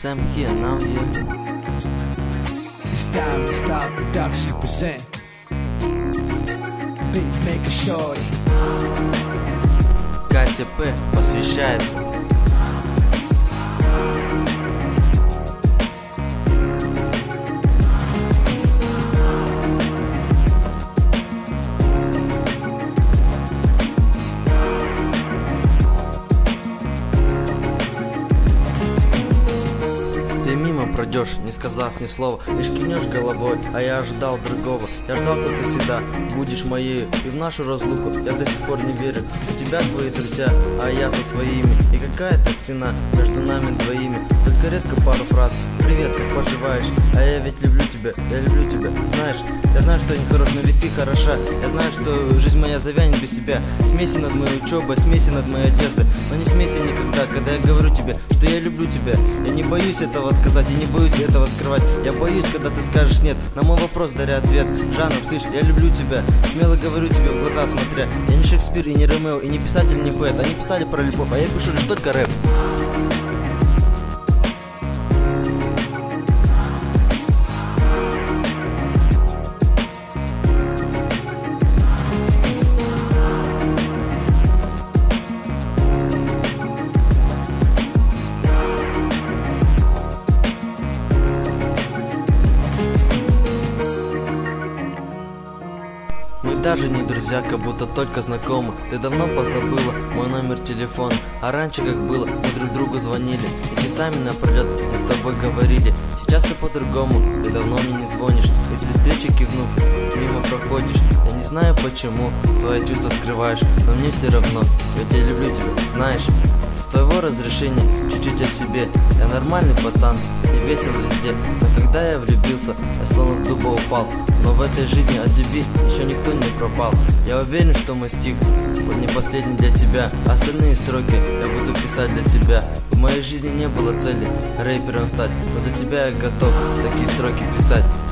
Sam here, now here. Style Production present Beatmaker Shorty. КТП посвящается. Ты мимо пройдешь, не сказав ни слова, лишь кивнешь головой, а я ожидал другого. Я ждал, что ты всегда будешь моей, и в нашу разлуку я до сих пор не верю. У тебя свои друзья, а я со своими, и какая-то стена между нами двоими. Только редко пару фраз: привет, как поживаешь? А я ведь люблю тебя, я люблю тебя. Знаешь, я знаю, что я не хорош, но ведь ты хороша. Я знаю, что жизнь моя завянет без тебя. Смейся над моей учебой, смейся над моей одеждой, но не смейся никогда, когда я говорю тебе, что я люблю тебя. Я не боюсь этого сказать, я не боюсь этого скрывать. Я боюсь, когда ты скажешь нет, на мой вопрос даря ответ жаном: слышь, я люблю тебя. Смело говорю тебе в глаза смотря. Я не Шекспир и не Ромео, и не писатель, не поэт. Они писали про любовь, а я пишу лишь только рэп. Мы даже не друзья, как будто только знакомы. Ты давно позабыла мой номер телефона, а раньше как было, мы друг другу звонили, и часами напролет мы с тобой говорили. Сейчас все по-другому, ты давно мне не звонишь, и при встрече кивнув, мимо проходишь. Я не знаю почему свои чувства скрываешь, но мне все равно, ведь я люблю тебя, знаешь. С твоего разрешения чуть-чуть о себе. Я нормальный пацан и весел везде, но когда я влюбился, я словно с дуба упал. Но в этой жизни от любви еще никто не пропал. Я уверен, что мой стих не последний для тебя, а остальные строки я буду писать для тебя. В моей жизни не было цели рэпером стать, но для тебя я готов такие строки писать.